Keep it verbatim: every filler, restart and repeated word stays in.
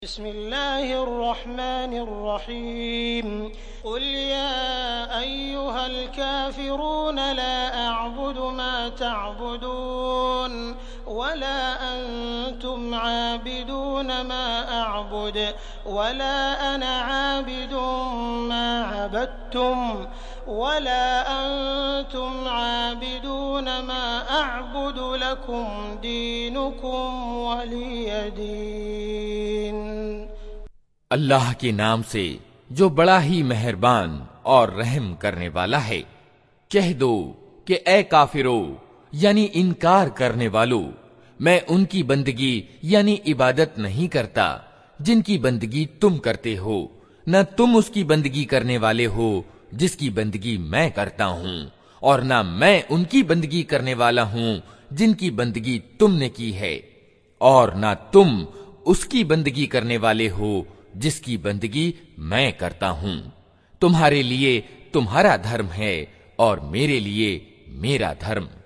बिस्मिल्लाहिर्रहमानिर्रहीम कुल या अय्युहल काफिरून ला अअबुदु मा तअबुदून वला अंतुम आबिदून मा अअबुद वला अना आबिदुम मा अबदतुम वला अंतुम आबिदून मा अअबुदु लकुम दीनुकुम वलिय दीन। अल्लाह के नाम से जो बड़ा ही मेहरबान और रहम करने वाला है। कह दो कि ए काफिरो यानी इनकार करने वालों, मैं उनकी बंदगी यानी इबादत नहीं करता जिनकी बंदगी तुम करते हो, न तुम उसकी बंदगी करने वाले हो जिसकी बंदगी मैं करता हूं, और न मैं उनकी बंदगी करने वाला हूं जिनकी बंदगी तुमने की है, और न तुम उसकी बंदगी करने वाले हो जिसकी बंदगी मैं करता हूं। तुम्हारे लिए तुम्हारा धर्म है और मेरे लिए मेरा धर्म।